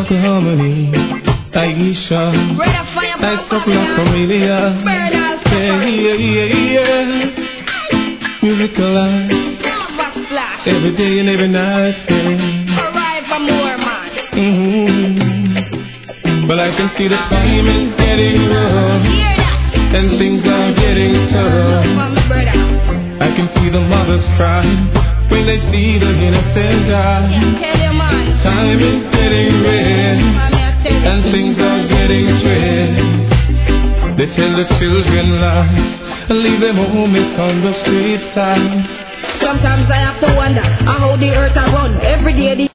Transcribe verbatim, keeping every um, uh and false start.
Michael Harmony, Aisha, nice couple of familiar. Yeah, yeah, yeah, yeah. Musical life, every day and every night. Yeah. Alright, for more, man. Mm-hmm. But I can see the time is getting rough, and things are getting tough. I can see the mothers cry when they see the innocent die. Time is getting red, and things are getting dread. They tell the children lies and leave them homeless on the street side. Sometimes I have to wonder how the earth I run every day. The